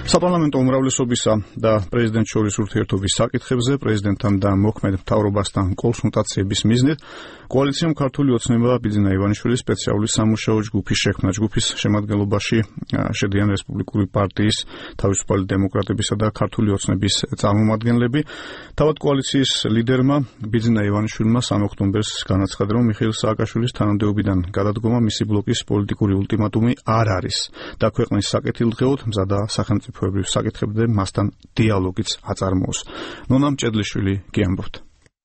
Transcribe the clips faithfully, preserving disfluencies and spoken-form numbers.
საპარლამენტო უმრავლესობისა და პრეზიდენტ შორის ურთიერთობის საკითხებზე პრეზიდენტთან და მოქმედ მთავრობასთან კონსულტაციების მიზნით კოალიციამ ქართული ოცნება ბიძინა ივანიშვილის სპეციალური სამუშაო ჯგუფის შექმნა. ჯგუფის შემადგენლობაში შედიან რესპუბლიკური პარტიის, თავისუფალი დემოკრატებისა და ქართული ოცნების წარმომადგენლები. თავად კოალიციის ლიდერმა ბიძინა ივანიშვილმა სამი ოქტომბერს განაცხადა, რომ მიხეილ სააკაშვილის თანამდებობიდან გადადგომა მისი ბლოკის პოლიტიკური ულტიმატუმი არ არის და ქვეყნის საკეთილდღეოდ მზადა სახელმწიფოებრივ საკითხებზე მასთან დიალოგიც აწარმოოს. ნონა მჭედლიშვილი გიამბობთ.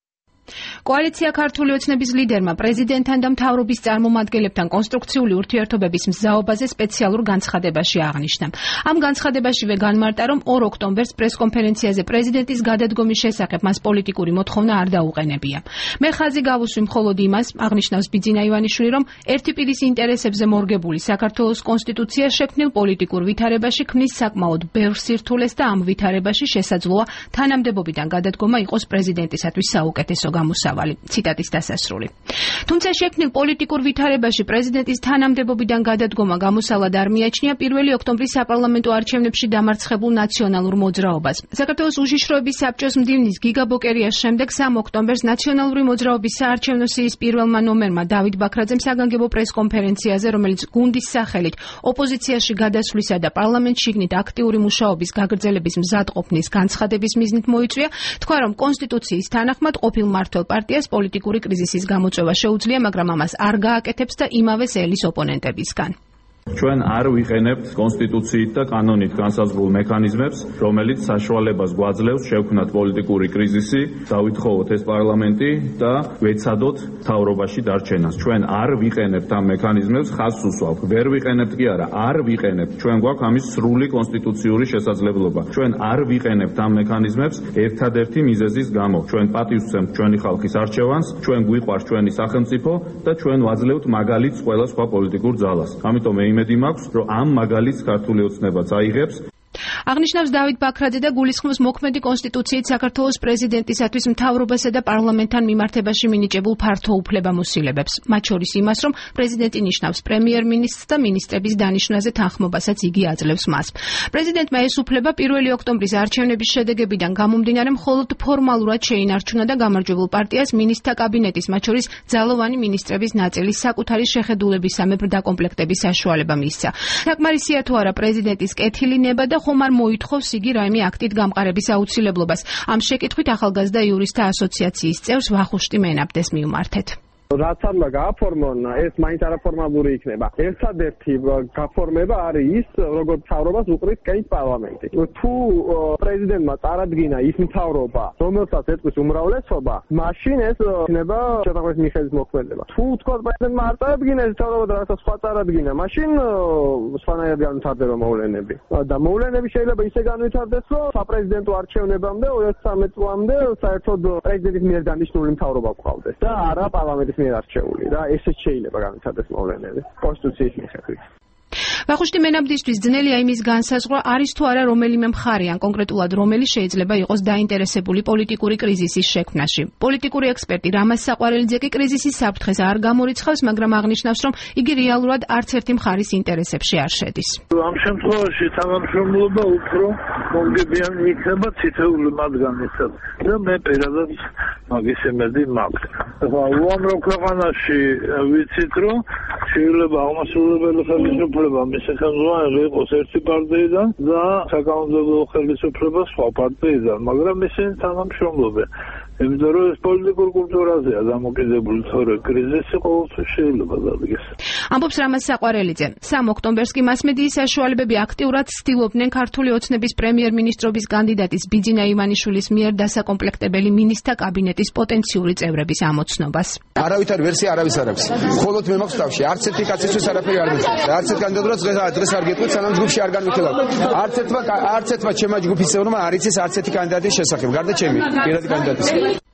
კოალიცია ქართული ოცნების ლიდერმა პრეზიდენტთან და მთავრობის წარმომადგენლებთან კონსტრუქციული ურთიერთობების მზაობაზე სპეციალურ განცხადებაში აღნიშნა. ამ განცხადებაშივე განმარტა, რომ ორ ოქტომბერს პრესკონფერენციაზე პრეზიდენტის გადადგომის შესახებ მას პოლიტიკური მოთხოვნა არ დაუყენებია. მე ხაზი გავუსვი მხოლოდ იმას, აღნიშნავს ბიძინა ივანიშვილი, რომ ერთი პირის ინტერესებზე მორგებული საქართველოს კონსტიტუცია შექმნილ პოლიტიკურ ვითარებაში ქმნის საკმაოდ ბევრ სირთულეს და ამ ვითარებაში შესაძლოა თანამდებობიდან გადადგომა იყოს პრეზიდენტისათვის საუკეთესო გამოსავალი. ციტატის დასასრული. თუმცა შექმნილ პოლიტიკურ ვითარებაში პრეზიდენტის თანამდებობიდან გადადგომა გამოსავალად არ მიაჩნია პირველი ოქტომბრის საპარლამენტო არჩევნებში დამარცხებულ ნაციონალურ მოძრაობას. საქართველოს უშიშროების საბჭოს მდივნის გიგა ბოკერიას შემდეგ სამი ოქტომბერს ნაციონალური მოძრაობის საარჩევნო სიის პირველმა ნომერმა დავით ბაქრაძემ საგანგებო პრესკონფერენციაზე, რომელიც გუნდის სახელით ოპოზიციაში გადასვლისა და პარლამენტში შიგნით აქტიური მუშაობის გაგრძელების მზადყოფნის განცხადების მიზნით მოიწვია, თქვა, რომ კონსტიტუციის თანახმად ყოფილ მმართველ პარტიას პოლიტიკური კრიზისის გამოწვევა შეუძლია, მაგრამ ამას არ გააკეთებს და იმავე სელის ოპონენტებისგან. ჩვენ არ ვიყენებთ კონსტიტუციით და კანონით განსაზღვრულ მექანიზმებს, რომელიც საშუალებას გვაძლევს შევქმნათ პოლიტიკური კრიზისი, დავითხოვოთ ეს პარლამენტი და ვეცადოთ მთავრობაში დარჩენას. ჩვენ არ ვიყენებთ ამ მექანიზმებს, ხაზს უსვამთ. ვერ ვიყენებთ კი არა, არ ვიყენებთ. ჩვენ გვაქვს ამის სრული კონსტიტუციური შესაძლებლობა. ჩვენ არ ვიყენებთ ამ მექანიზმებს ერთადერთი მიზეზის გამო. ჩვენ პატივს ვცემთ ჩვენი ხალხის არჩევანს, ჩვენ გვიყვარს ჩვენი სახელმწიფო და ჩვენ ვაძლევთ მაგალითს ყველა სხვა პოლიტიკურ ძალას. ამიტომ იმედი მაქვს, რომ ამ მაგალითს ქართული ოცნებაც აიღებს. აღნიშნავს დავით ბაქრაძე და გულისხმობს მოქმედი კონსტიტუციით საქართველოს პრეზიდენტისათვის მთავრობასა და პარლამენტთან მიმართებაში მინიჭებულ ფართო უფლებამოსილებებს, მათ შორის იმას, რომ პრეზიდენტი ნიშნავს პრემიერ-მინისტრს და მინისტრების დანიშვნაზე თანხმობასაც იგი აძლევს მას. პრეზიდენტმა ეს უფლება პირველი ოქტომბრის არჩევნების შედეგებიდან გამომდინარე მხოლოდ ფორმალურად შეინარჩუნა და გამარჯვებულ პარტიას მინისტრთა კაბინეტის, მათ შორის ძალოვანი მინისტრების ნაწილის საკუთარი შეხედულებისამებრ დაკომპლექტების საშუალება მისცა. საკმარისია თუ არა პრეზიდენტის კეთილი ნება და ხომ არ მოითხოვს იგი რაიმე აქტით გამყარების აუცილებლობას. ამ შეკითხვით ახალგაზრდა იურისტთა ასოციაციის წევრს ვახუშტი მენაბდეს მივმართეთ. რაც არ გააფორმონა, ეს მაინც არაფორმალური იქნება. ერთადერთი გაფორმება არის ის, როგორც მთავრობას უყრის კეით პარლამენტი. თუ პრეზიდენტმა წარადგინა ის მთავრობა, რომელსაც ეტყვის უმრავლესობა, მაშინ ეს იქნება შეთანხმების მიხედვით მოქმედება. თუ თქვა პრეზიდენტმა არ წარადგინა ეს მთავრობა და რაღაცა სხვა წარადგინა, მაშინ სხვანაირად განვითარდება მოვლენები. და მოვლენები შეიძლება ისე განვითარდეს, რომ საპრეზიდენტო არჩევნებამდე ორი ათი ცხრამეტ წლამდე საერთოდ პრეზიდენტის მიერ დანიშნული მთავრობა გვყავდეს და არა პარლამენტის არჩეული და ესეც შეიძლება განვითარდეს მოვლენები კონსტიტუციის მიხედვით. ვახუშტი მენაბდისთვის ძნელია იმის განსაზღვრა, არის თუ არა რომელიმე მხარე ან კონკრეტულად რომელი შეიძლება იყოს დაინტერესებული პოლიტიკური კრიზისის შექმნაში. პოლიტიკური ექსპერტი რამაზ საყვარელიძე კი კრიზისის საფრთხეს არ გამორიცხავს, მაგრამ აღნიშნავს, რომ იგი რეალურად არც ერთი მხარის ინტერესებში არ შედის. ამ შემთხვევაში თანამშრომლობა უფრო მომგებიანი იქნება ცითეული მათგანისგან და მე პირადად მაგის იმედი მაქვს. უამრავ ქვეყანაში ვიცით, რომ შეიძლება აღმასრულებელი ხელისუფლება მის ხელმძღვანელი იყოს ერთი პარტიიდან და საკანონმდებლო ხელისუფლება სხვა პარტიიდან, მაგრამ ისინი თანამშრომლობენ. იმიტომ რომ ეს პოლიტიკურ კულტურაზეა დამოკიდებული, თორე კრიზისი ყოველთვის შეიძლება დადგეს. ამბობს რამაზ საყვარელიძე. სამი ოქტომბერს კი მასმედიის საშუალებები აქტიურად ცდილობდნენ ქართული ოცნების პრემიერ-მინისტრობის კანდიდატის ბიძინა ივანიშვილის მიერ დასაკომპლექტებელი მინისტრთა კაბინეტის პოტენციური წევრების ამოცნობას. არავითარი ვერსია არავის არ აქვს. მხოლოდ მე მაქვს თავში. არც ერთი კაცისთვის არაფერი არ ვიცი. არც ერთ კანდიდატურას დღეს დღეს არ გეტყვით, სანამ ჯგუფში არ განვითარებ. არც ერთმა არც ერთმა ჩემმა ჯგუფის წევრმა არ იცის არც ერთი კანდიდატის შესახებ, გარდა ჩემი პირადი კანდიდატის.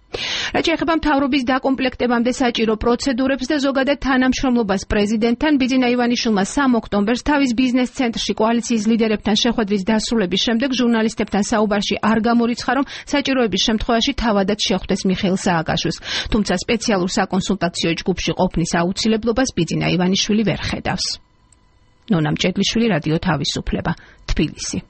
რაც შეეხება მთავრობის დაკომპლექტებამდე საჭირო პროცედურებს და ზოგადად თანამშრომლობას პრეზიდენტთან, ბიძინა ივანიშვილმა სამი ოქტომბერს თავის ბიზნეს ცენტრში კოალიციის ლიდერებთან შეხვედრის დასრულების შემდეგ ჟურნალისტებთან საუბარში არ გამორიცხა, რომ საჭიროების შემთხვევაში თავადაც შეხვდეს მიხეილ სააკაშვილს. თუმცა სპეციალურ საკონსულტაციო ჯგუფში ყოფნის აუცილებლობას ბიძინა ივანიშვილი ვერ ხედავს. ნონა მჭედლიშვილი, რადიო თავისუფლება, თბილისი.